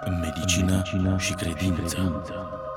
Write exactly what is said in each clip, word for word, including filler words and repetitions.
Medicină, Medicină și credință. Și credință.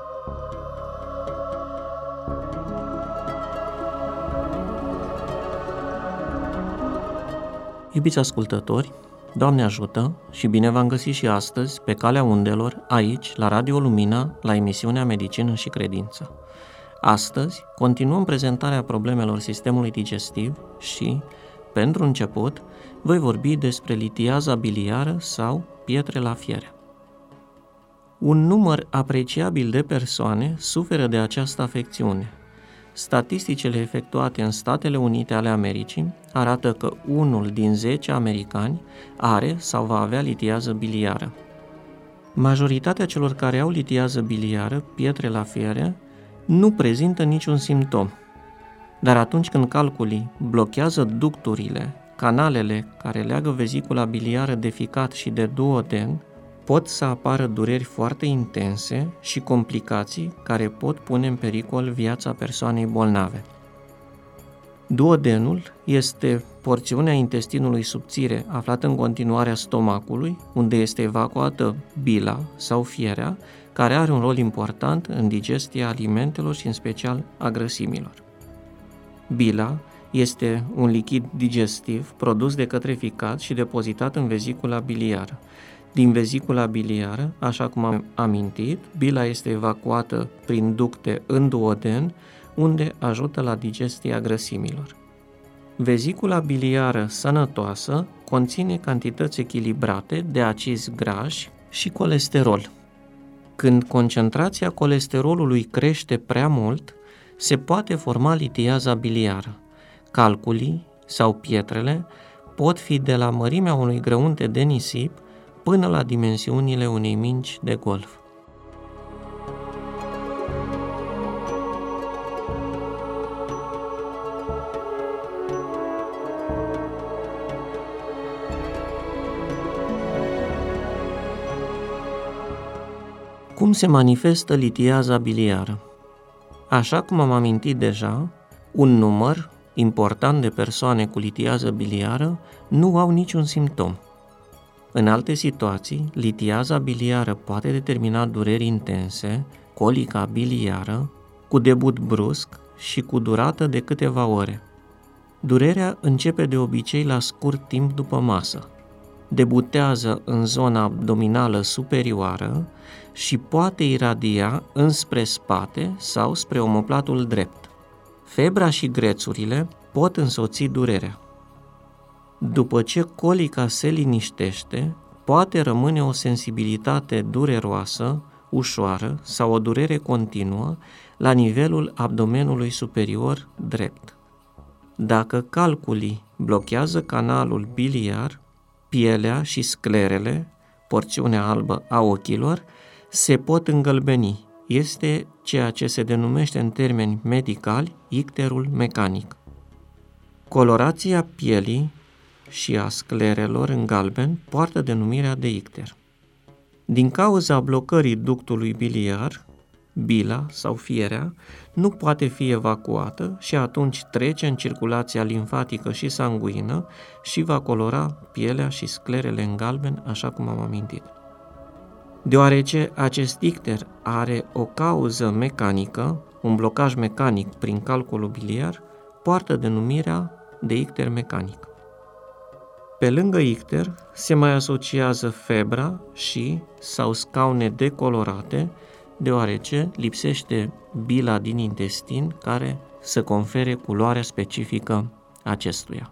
Iubiți ascultători, Doamne ajută și bine v-am găsit și astăzi pe Calea Undelor, aici, la Radio Lumina, la emisiunea Medicină și Credință. Astăzi continuăm prezentarea problemelor sistemului digestiv și, pentru început, voi vorbi despre litiaza biliară sau pietre la fiere. Un număr apreciabil de persoane suferă de această afecțiune. Statisticile efectuate în Statele Unite ale Americii arată că unul din zece americani are sau va avea litiază biliară. Majoritatea celor care au litiază biliară, pietre la fiere, nu prezintă niciun simptom. Dar atunci când calculii blochează ducturile, canalele care leagă vezicula biliară de ficat și de duoden, pot să apară dureri foarte intense și complicații care pot pune în pericol viața persoanei bolnave. Duodenul este porțiunea intestinului subțire aflată în continuarea stomacului, unde este evacuată bila sau fierea, care are un rol important în digestia alimentelor și în special a grăsimilor. Bila este un lichid digestiv produs de către ficat și depozitat în vezicula biliară. Din vezicula biliară, așa cum am amintit, bila este evacuată prin ducte în duoden, unde ajută la digestia grăsimilor. Vezicula biliară sănătoasă conține cantități echilibrate de acizi grași și colesterol. Când concentrația colesterolului crește prea mult, se poate forma litiaza biliară. Calculii sau pietrele pot fi de la mărimea unui grăunte de nisip până la dimensiunile unei mingi de golf. Cum se manifestă litiaza biliară? Așa cum am amintit deja, un număr important de persoane cu litiază biliară nu au niciun simptom. În alte situații, litiaza biliară poate determina dureri intense, colica biliară, cu debut brusc și cu durată de câteva ore. Durerea începe de obicei la scurt timp după masă. Debutează în zona abdominală superioară și poate iradia înspre spate sau spre omoplatul drept. Febra și grețurile pot însoți durerea. După ce colica se liniștește, poate rămâne o sensibilitate dureroasă, ușoară sau o durere continuă la nivelul abdomenului superior drept. Dacă calculii blochează canalul biliar, pielea și sclerele, porțiunea albă a ochilor, se pot îngălbeni. Este ceea ce se denumește în termeni medicali icterul mecanic. Colorația pielii și a sclerelor în galben poartă denumirea de icter. Din cauza blocării ductului biliar, bila sau fierea nu poate fi evacuată și atunci trece în circulația limfatică și sanguină și va colora pielea și sclerele în galben, așa cum am amintit. Deoarece acest icter are o cauză mecanică, un blocaj mecanic prin calculul biliar, poartă denumirea de icter mecanic. Pe lângă icter se mai asociază febra și sau scaune decolorate, deoarece lipsește bila din intestin care să confere culoarea specifică acestuia.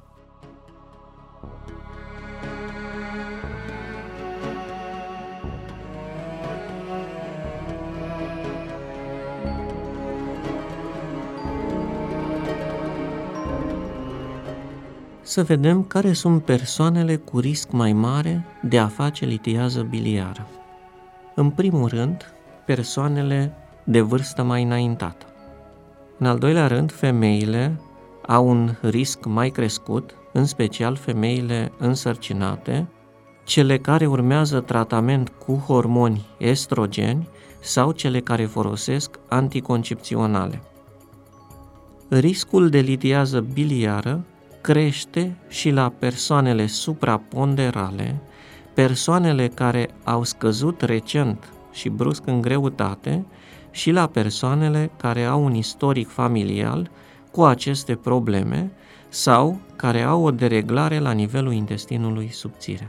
Să vedem care sunt persoanele cu risc mai mare de a face litiază biliară. În primul rând, persoanele de vârstă mai înaintată. În al doilea rând, femeile au un risc mai crescut, în special femeile însărcinate, cele care urmează tratament cu hormoni estrogeni sau cele care folosesc anticoncepționale. Riscul de litiază biliară crește și la persoanele supraponderale, persoanele care au scăzut recent și brusc în greutate și la persoanele care au un istoric familial cu aceste probleme sau care au o dereglare la nivelul intestinului subțire.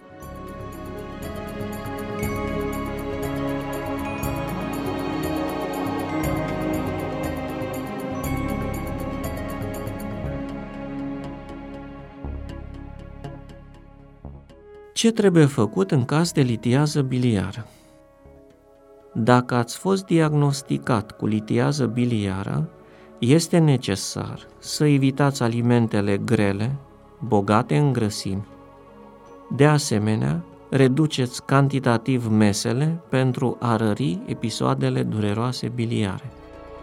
Ce trebuie făcut în caz de litiază biliară? Dacă ați fost diagnosticat cu litiază biliară, este necesar să evitați alimentele grele, bogate în grăsimi. De asemenea, reduceți cantitativ mesele pentru a rări episoadele dureroase biliare.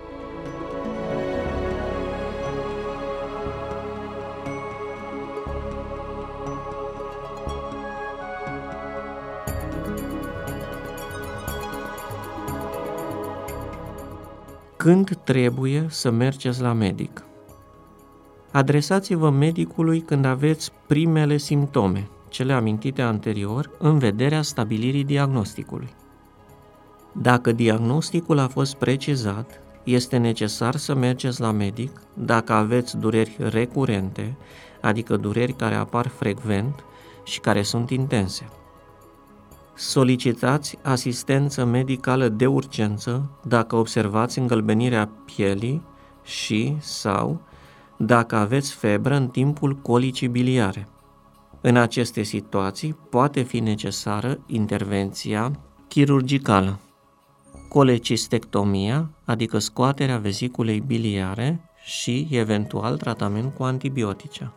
Când trebuie să mergeți la medic? Adresați-vă medicului când aveți primele simptome, cele amintite anterior, în vederea stabilirii diagnosticului. Dacă diagnosticul a fost precizat, este necesar să mergeți la medic dacă aveți dureri recurente, adică dureri care apar frecvent și care sunt intense. Solicitați asistență medicală de urgență dacă observați îngălbenirea pielii și sau dacă aveți febră în timpul colicii biliare. În aceste situații poate fi necesară intervenția chirurgicală, colecistectomia, adică scoaterea veziculei biliare și eventual tratament cu antibiotice.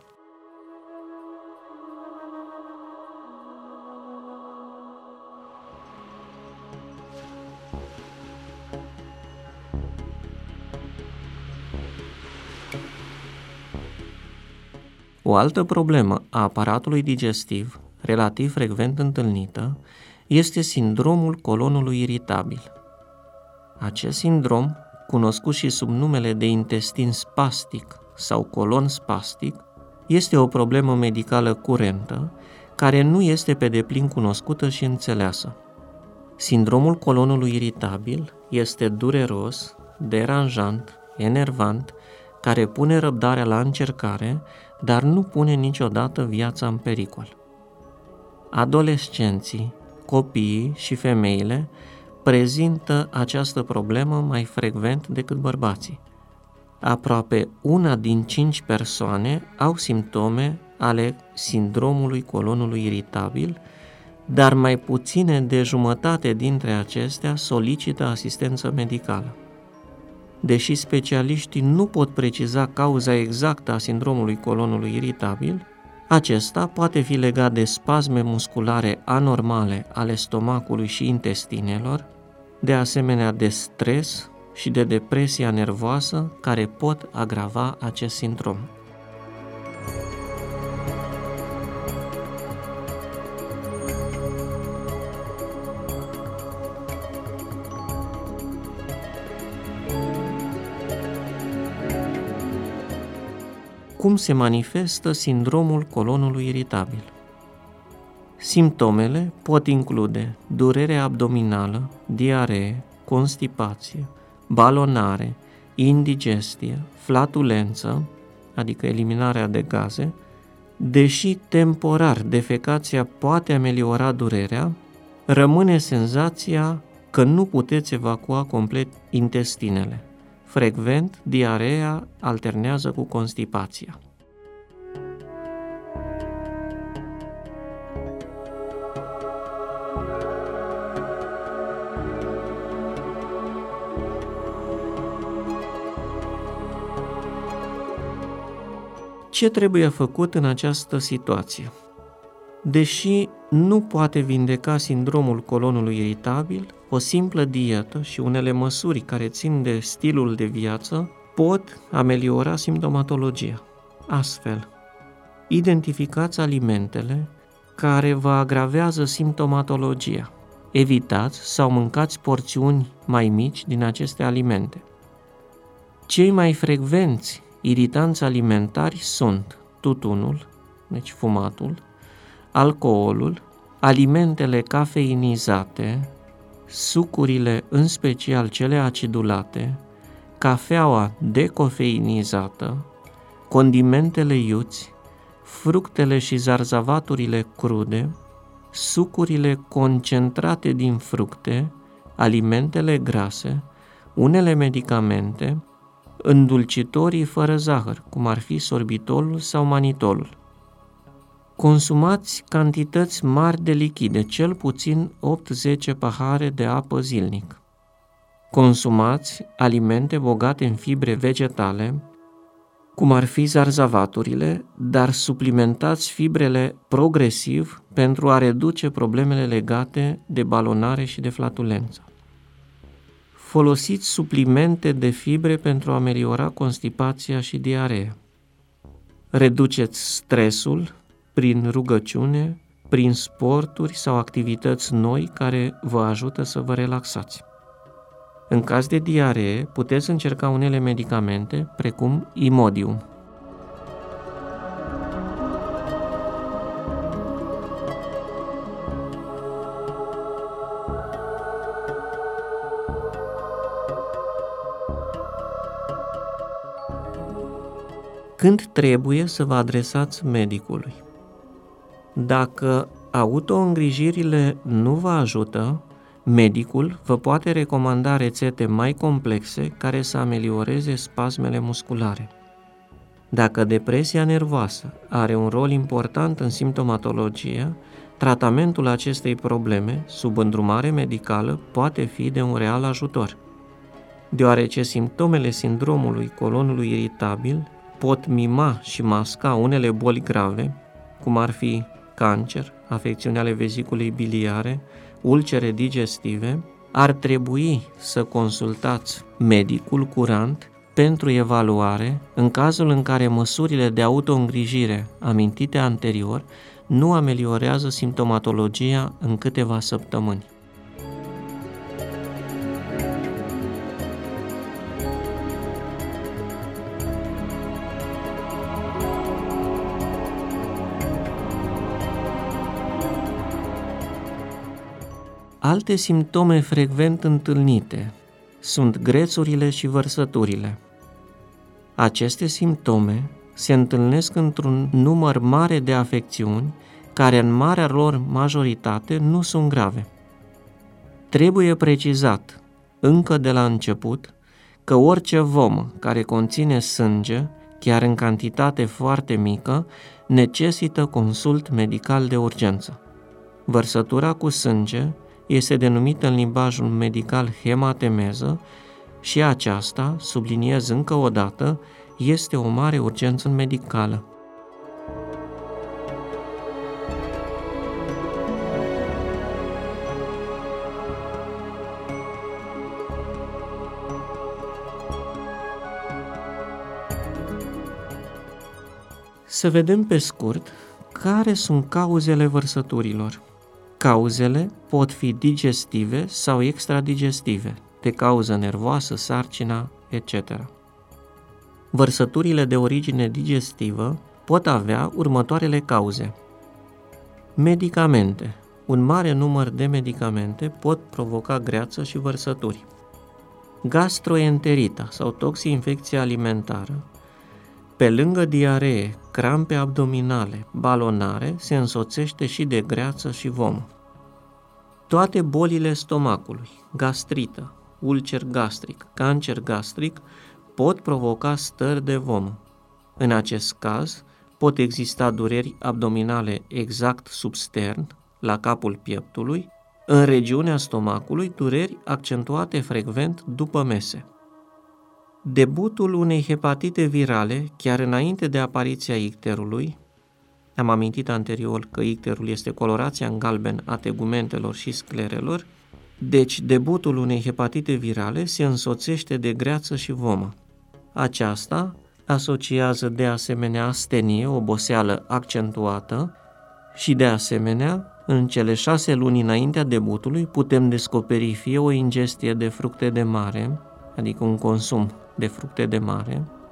O altă problemă a aparatului digestiv, relativ frecvent întâlnită, este sindromul colonului iritabil. Acest sindrom, cunoscut și sub numele de intestin spastic sau colon spastic, este o problemă medicală curentă, care nu este pe deplin cunoscută și înțeleasă. Sindromul colonului iritabil este dureros, deranjant, enervant, care pune răbdarea la încercare, dar nu pune niciodată viața în pericol. Adolescenții, copiii și femeile prezintă această problemă mai frecvent decât bărbații. Aproape una din cinci persoane au simptome ale sindromului colonului iritabil, dar mai puține de jumătate dintre acestea solicită asistență medicală. Deși specialiștii nu pot preciza cauza exactă a sindromului colonului iritabil, acesta poate fi legat de spasme musculare anormale ale stomacului și intestinelor, de asemenea de stres și de depresia nervoasă care pot agrava acest sindrom. Cum se manifestă sindromul colonului iritabil? Simptomele pot include durere abdominală, diaree, constipație, balonare, indigestie, flatulență, adică eliminarea de gaze. Deși temporar defecația poate ameliora durerea, rămâne senzația că nu puteți evacua complet intestinele. Frecvent, diareea alternează cu constipația. Ce trebuie făcut în această situație? Deși nu poate vindeca sindromul colonului iritabil, o simplă dietă și unele măsuri care țin de stilul de viață pot ameliora simptomatologia. Astfel, identificați alimentele care vă agravează simptomatologia. Evitați sau mâncați porțiuni mai mici din aceste alimente. Cei mai frecvenți iritanți alimentari sunt tutunul, deci fumatul, alcoolul, alimentele cafeinizate, sucurile, în special cele acidulate, cafeaua decofeinizată, condimentele iuți, fructele și zarzavaturile crude, sucurile concentrate din fructe, alimentele grase, unele medicamente, îndulcitorii fără zahăr, cum ar fi sorbitolul sau manitolul. Consumați cantități mari de lichide, cel puțin opt-zece pahare de apă zilnic. Consumați alimente bogate în fibre vegetale, cum ar fi zarzavaturile, dar suplimentați fibrele progresiv pentru a reduce problemele legate de balonare și de flatulență. Folosiți suplimente de fibre pentru a ameliora constipația și diareea. Reduceți stresul prin rugăciune, prin sporturi sau activități noi care vă ajută să vă relaxați. În caz de diaree, puteți încerca unele medicamente, precum Imodium. Când trebuie să vă adresați medicului? Dacă autoîngrijirile nu vă ajută, medicul vă poate recomanda rețete mai complexe care să amelioreze spasmele musculare. Dacă depresia nervoasă are un rol important în simptomatologie, tratamentul acestei probleme, sub îndrumare medicală, poate fi de un real ajutor. Deoarece simptomele sindromului colonului iritabil pot mima și masca unele boli grave, cum ar fi cancer, afecțiuni ale veziculei biliare, ulcere digestive, ar trebui să consultați medicul curant pentru evaluare în cazul în care măsurile de autoîngrijire amintite anterior nu ameliorează simptomatologia în câteva săptămâni. Alte simptome frecvent întâlnite sunt grețurile și vărsăturile. Aceste simptome se întâlnesc într-un număr mare de afecțiuni care în marea lor majoritate nu sunt grave. Trebuie precizat încă de la început că orice vomă care conține sânge, chiar în cantitate foarte mică, necesită consult medical de urgență. Vărsătura cu sânge este denumită în limbajul medical hematemeză și aceasta, subliniez încă o dată, este o mare urgență medicală. Să vedem pe scurt care sunt cauzele vărsăturilor. Cauzele pot fi digestive sau extradigestive, de cauză nervoasă, sarcina, et cetera. Vărsăturile de origine digestivă pot avea următoarele cauze. Medicamente. Un mare număr de medicamente pot provoca greață și vărsături. Gastroenterita sau toxinfecție alimentară. Pe lângă diaree, crampe abdominale, balonare, se însoțește și de greață și vomă. Toate bolile stomacului, gastrită, ulcer gastric, cancer gastric, pot provoca stări de vomă. În acest caz, pot exista dureri abdominale exact sub stern, la capul pieptului, în regiunea stomacului, dureri accentuate frecvent după mese. Debutul unei hepatite virale, chiar înainte de apariția icterului, am amintit anterior că icterul este colorația în galben a tegumentelor și sclerelor, deci debutul unei hepatite virale se însoțește de greață și vomă. Aceasta asociază de asemenea astenie, oboseală accentuată, și de asemenea, în cele șase luni înaintea debutului putem descoperi fie o ingestie de fructe de mare, adică un consum de fructe de mare,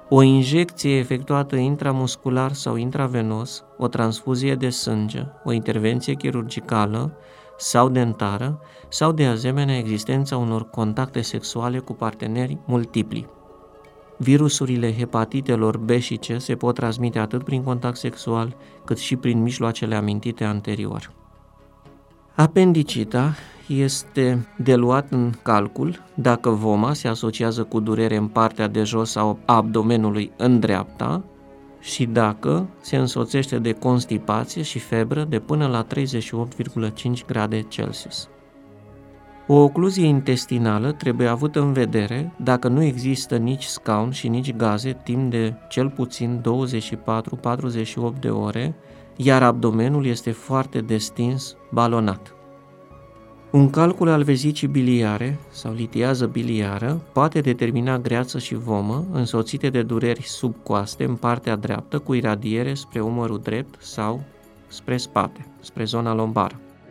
O injecție efectuată intramuscular sau intravenos, o transfuzie de sânge, o intervenție chirurgicală sau dentară, sau de asemenea existența unor contacte sexuale cu parteneri multipli. Virusurile hepatitelor B și C se pot transmite atât prin contact sexual, cât și prin mijloacele amintite anterior. Apendicita este de luat în calcul dacă voma se asociază cu durere în partea de jos a abdomenului în dreapta și dacă se însoțește de constipație și febră de până la treizeci și opt virgulă cinci grade Celsius. O ocluzie intestinală trebuie avută în vedere dacă nu există nici scaun și nici gaze timp de cel puțin douăzeci și patru - patruzeci și opt de ore, iar abdomenul este foarte destins, balonat. Un calcul al vezicii biliare sau litiază biliară poate determina greață și vomă însoțite de dureri subcoaste în partea dreaptă cu iradiere spre umărul drept sau spre spate, spre zona lombară.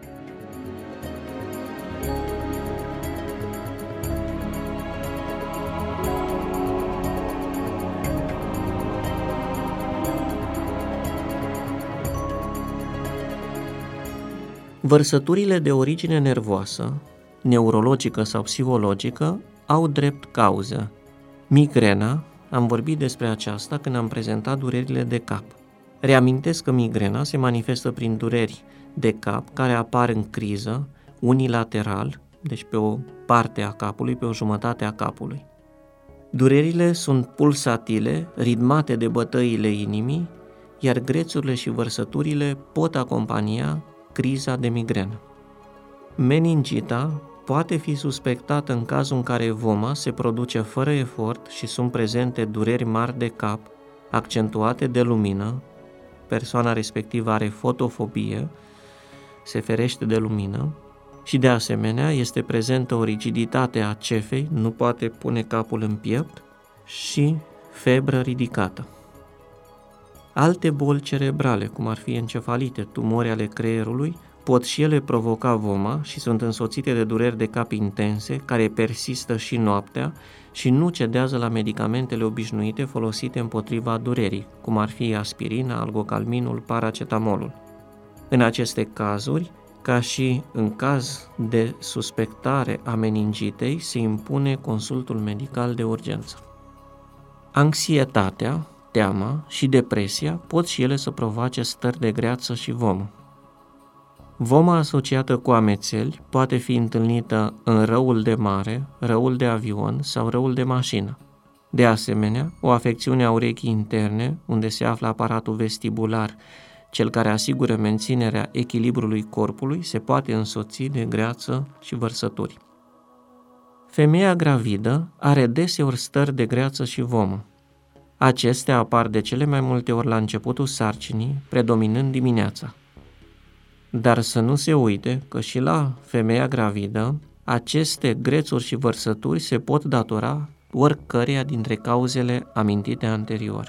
Vărsăturile de origine nervoasă, neurologică sau psihologică, au drept cauză. Migrena, am vorbit despre aceasta când am prezentat durerile de cap. Reamintesc că migrena se manifestă prin dureri de cap care apar în criză, unilateral, deci pe o parte a capului, pe o jumătate a capului. Durerile sunt pulsatile, ritmate de bătăile inimii, iar grețurile și vărsăturile pot acompania criza de migrenă. Meningita poate fi suspectată în cazul în care voma se produce fără efort și sunt prezente dureri mari de cap, accentuate de lumină, persoana respectivă are fotofobie, se ferește de lumină și de asemenea este prezentă o rigiditate a cefei, nu poate pune capul în piept și febră ridicată. Alte boli cerebrale, cum ar fi encefalite, tumori ale creierului, pot și ele provoca voma și sunt însoțite de dureri de cap intense, care persistă și noaptea și nu cedează la medicamentele obișnuite folosite împotriva durerii, cum ar fi aspirina, algocalminul, paracetamolul. În aceste cazuri, ca și în caz de suspectare a meningitei, se impune consultul medical de urgență. Anxietatea, teama și depresia pot și ele să provoace stări de greață și vomă. Voma asociată cu amețeli poate fi întâlnită în răul de mare, răul de avion sau răul de mașină. De asemenea, o afecțiune a urechii interne, unde se află aparatul vestibular, cel care asigură menținerea echilibrului corpului, se poate însoți de greață și vărsături. Femeia gravidă are deseori stări de greață și vomă. Acestea apar de cele mai multe ori la începutul sarcinii, predominând dimineața. Dar să nu se uite că și la femeia gravidă, aceste grețuri și vărsături se pot datora oricăreia dintre cauzele amintite anterior.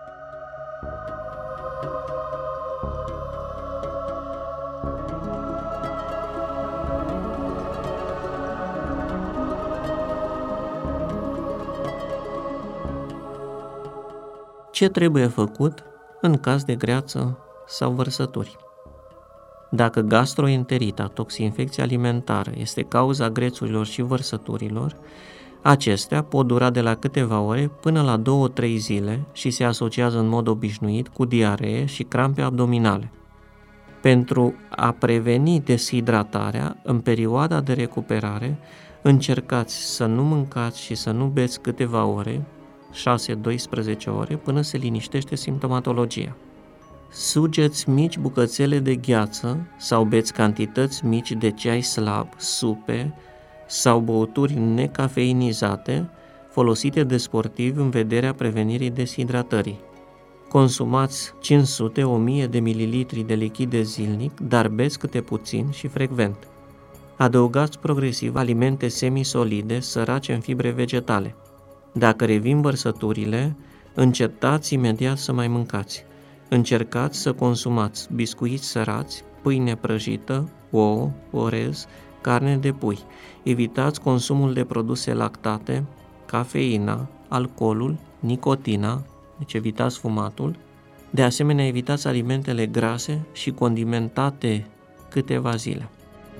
Ce trebuie făcut în caz de greață sau vărsături? Dacă gastroenterita, toxinfecția alimentară, este cauza grețurilor și vărsăturilor, acestea pot dura de la câteva ore până la două-trei zile și se asociază în mod obișnuit cu diaree și crampe abdominale. Pentru a preveni deshidratarea, în perioada de recuperare, încercați să nu mâncați și să nu beți câteva ore, șase-doisprezece ore, până se liniștește simptomatologia. Sugeți mici bucățele de gheață sau beți cantități mici de ceai slab, supe sau băuturi necafeinizate folosite de sportivi în vederea prevenirii deshidratării. Consumați cinci sute - o mie de mililitri de lichide zilnic, dar beți câte puțin și frecvent. Adăugați progresiv alimente semisolide, sărace în fibre vegetale. Dacă revin vărsăturile, încetați imediat să mai mâncați. Încercați să consumați biscuiți sărați, pâine prăjită, ouă, orez, carne de pui. Evitați consumul de produse lactate, cafeina, alcoolul, nicotina, deci evitați fumatul. De asemenea, evitați alimentele grase și condimentate câteva zile.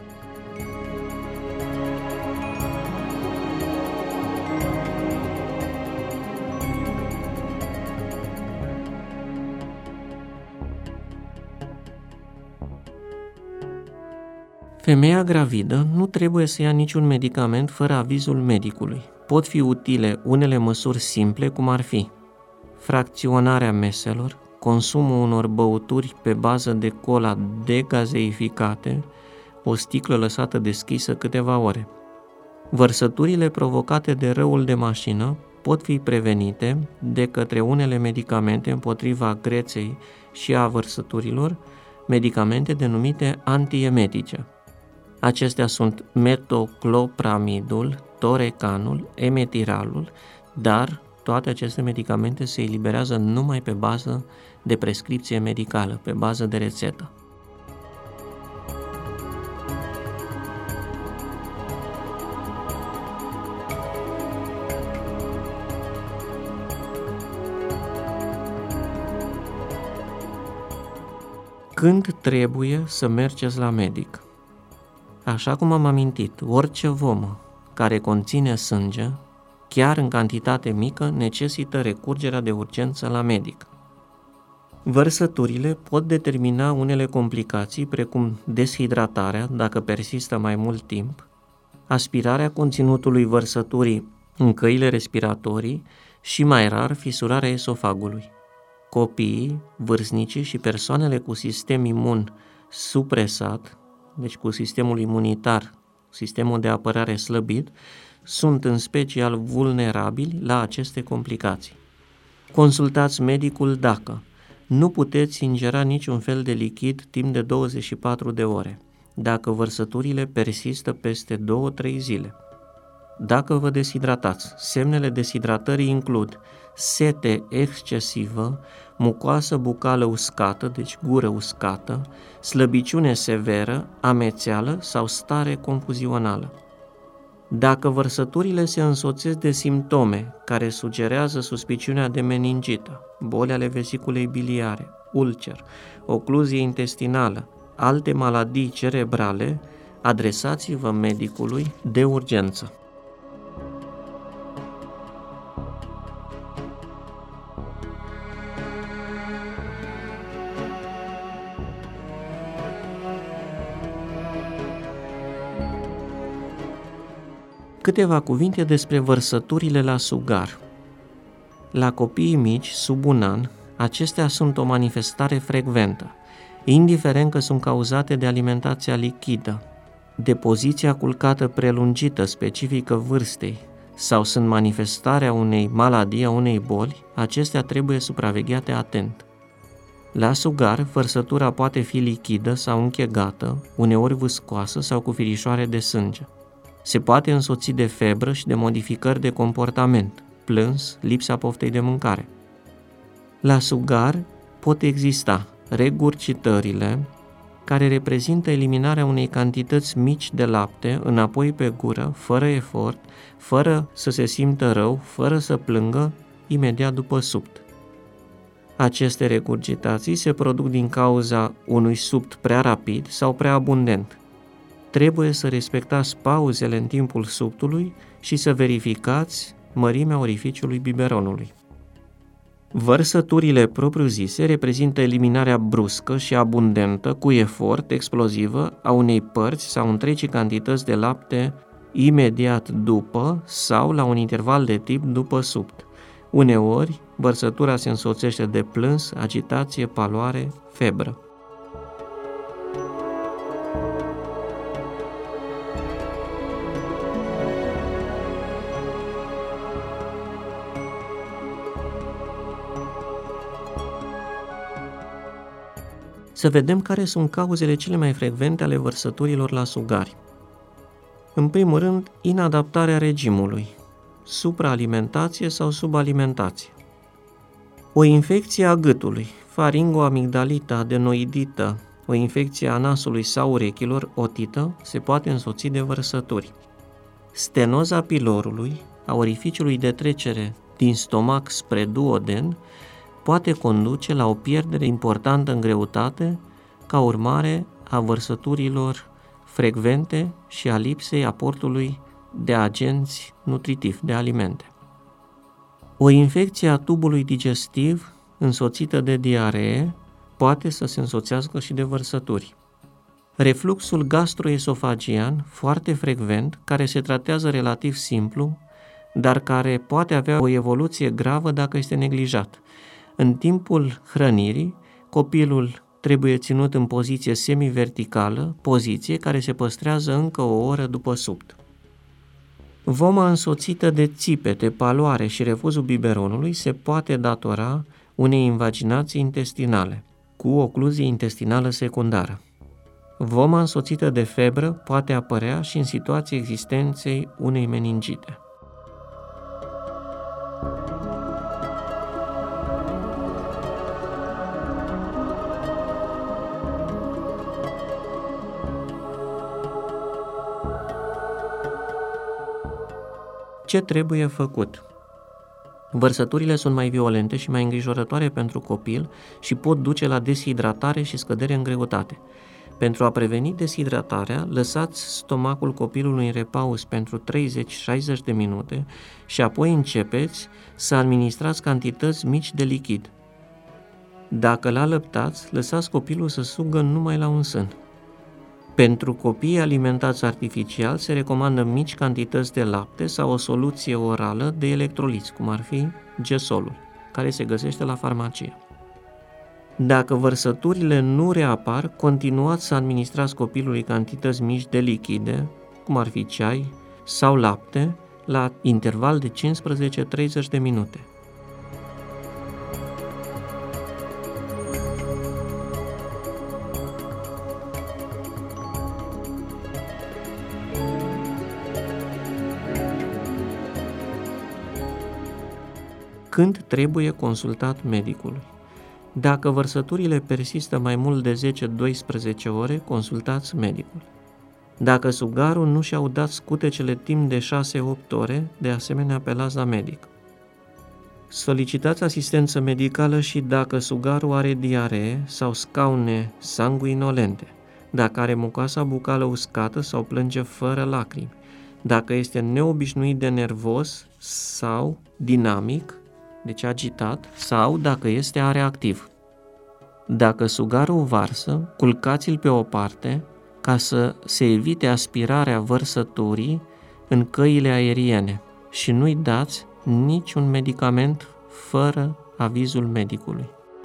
Femeia gravidă nu trebuie să ia niciun medicament fără avizul medicului. Pot fi utile unele măsuri simple, cum ar fi fracționarea meselor, consumul unor băuturi pe bază de cola degazeificate, o sticlă lăsată deschisă câteva ore. Vărsăturile provocate de răul de mașină pot fi prevenite de către unele medicamente împotriva greței și a vărsăturilor, medicamente denumite antiemetice. Acestea sunt metoclopramidul, torecanul, emetiralul, dar toate aceste medicamente se eliberează numai pe bază de prescripție medicală, pe bază de rețetă. Când trebuie să mergeți la medic? Așa cum am amintit, orice vomă care conține sânge, chiar în cantitate mică, necesită recurgerea de urgență la medic. Vărsăturile pot determina unele complicații, precum deshidratarea, dacă persistă mai mult timp, aspirarea conținutului vărsăturii în căile respiratorii și, mai rar, fisurarea esofagului. Copiii, vârstnicii și persoanele cu sistem imun supresat, deci cu sistemul imunitar, sistemul de apărare slăbit, sunt în special vulnerabili la aceste complicații. Consultați medicul dacă nu puteți ingera niciun fel de lichid timp de douăzeci și patru de ore, dacă vărsăturile persistă peste două trei zile, dacă vă deshidratați. Semnele deshidratării includ sete excesivă, mucoasă bucală uscată, deci gură uscată, slăbiciune severă, amețeală sau stare confuzională. Dacă vărsăturile se însoțesc de simptome care sugerează suspiciunea de meningită, boli ale vesiculei biliare, ulcer, ocluzie intestinală, alte maladii cerebrale, adresați-vă medicului de urgență. Câteva cuvinte despre vărsăturile la sugar. La copiii mici, sub un an, acestea sunt o manifestare frecventă, indiferent că sunt cauzate de alimentația lichidă, de poziția culcată prelungită specifică vârstei sau sunt manifestarea unei maladii, a unei boli, acestea trebuie supravegheate atent. La sugar, vărsătura poate fi lichidă sau închegată, uneori viscoasă sau cu firișoare de sânge. Se poate însoți de febră și de modificări de comportament, plâns, lipsa poftei de mâncare. La sugar pot exista regurgitările, care reprezintă eliminarea unei cantități mici de lapte înapoi pe gură, fără efort, fără să se simtă rău, fără să plângă, imediat după supt. Aceste regurgitații se produc din cauza unui supt prea rapid sau prea abundent. Trebuie să respectați pauzele în timpul suptului și să verificați mărimea orificiului biberonului. Vărsăturile propriu-zise reprezintă eliminarea bruscă și abundentă, cu efort, explozivă, a unei părți sau întregii cantități de lapte imediat după sau la un interval de timp după supt. Uneori, vărsătura se însoțește de plâns, agitație, paloare, febră. Să vedem care sunt cauzele cele mai frecvente ale vărsăturilor la sugari. În primul rând, inadaptarea regimului, supraalimentație sau subalimentație. O infecție a gâtului, faringoamigdalită, adenoidită, o infecție a nasului sau urechilor, otită, se poate însoți de vărsături. Stenoza pilorului, a orificiului de trecere din stomac spre duoden poate conduce la o pierdere importantă în greutate ca urmare a vărsăturilor frecvente și a lipsei aportului de agenți nutritivi, de alimente. O infecție a tubului digestiv însoțită de diaree poate să se însoțească și de vărsături. Refluxul gastroesofagian, foarte frecvent, care se tratează relativ simplu, dar care poate avea o evoluție gravă dacă este neglijat. În timpul hrănirii, copilul trebuie ținut în poziție semiverticală, poziție care se păstrează încă o oră după supt. Voma însoțită de țipete, paloare și refuzul biberonului se poate datora unei invaginații intestinale, cu ocluzie intestinală secundară. Voma însoțită de febră poate apărea și în situația existenței unei meningite. Ce trebuie făcut? Vărsăturile sunt mai violente și mai îngrijorătoare pentru copil și pot duce la deshidratare și scădere în greutate. Pentru a preveni deshidratarea, lăsați stomacul copilului în repaus pentru treizeci șaizeci de minute și apoi începeți să administrați cantități mici de lichid. Dacă l-alăptați, lăsați copilul să sugă numai la un sân. Pentru copiii alimentați artificial se recomandă mici cantități de lapte sau o soluție orală de electroliți, cum ar fi gesolul, care se găsește la farmacie. Dacă vărsăturile nu reapar, continuați să administrați copilului cantități mici de lichide, cum ar fi ceai sau lapte, la interval de cincisprezece treizeci de minute. Când trebuie consultat medicul? Dacă vărsăturile persistă mai mult de zece doisprezece ore, consultați medicul. Dacă sugarul nu și-au dat scutecele timp de șase opt ore, de asemenea apelați la medic. Solicitați asistență medicală și dacă sugarul are diaree sau scaune sanguinolente, dacă are mucoasa bucală uscată sau plânge fără lacrimi, dacă este neobișnuit de nervos sau dinamic, deci agitat, sau dacă este areactiv. Dacă sugarul varsă, culcați-l pe o parte ca să se evite aspirarea vărsăturii în căile aeriene și nu-i dați niciun medicament fără avizul medicului.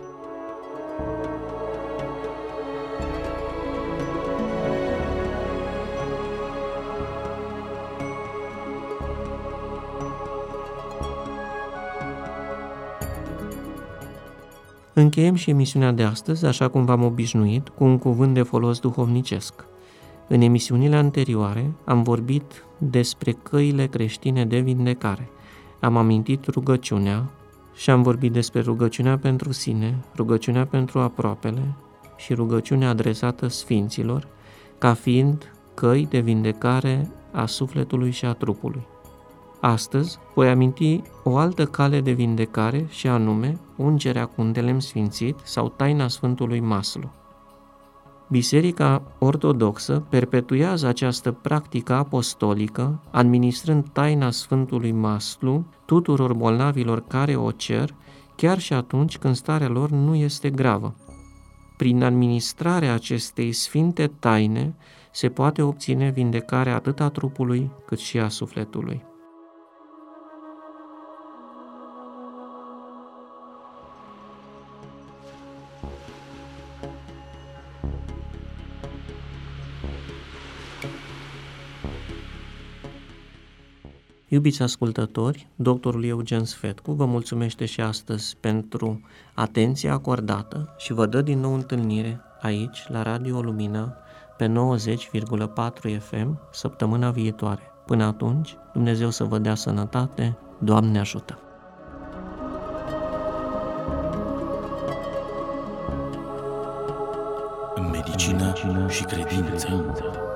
Încheiem și emisiunea de astăzi, așa cum v-am obișnuit, cu un cuvânt de folos duhovnicesc. În emisiunile anterioare am vorbit despre căile creștine de vindecare. Am amintit rugăciunea și am vorbit despre rugăciunea pentru sine, rugăciunea pentru aproapele și rugăciunea adresată sfinților, ca fiind căi de vindecare a sufletului și a trupului. Astăzi voi aminti o altă cale de vindecare și anume ungerea cu un de lemn sfințit sau taina Sfântului Maslu. Biserica Ortodoxă perpetuează această practică apostolică, administrând taina Sfântului Maslu tuturor bolnavilor care o cer, chiar și atunci când starea lor nu este gravă. Prin administrarea acestei sfinte taine se poate obține vindecarea atât a trupului cât și a sufletului. Iubiți ascultători, doctorul Eugen Sfetcu vă mulțumește și astăzi pentru atenția acordată și vă dă din nou întâlnire aici, la Radio Lumina, pe nouăzeci virgulă patru F M, săptămâna viitoare. Până atunci, Dumnezeu să vă dea sănătate, Doamne ajută! Medicină și credință.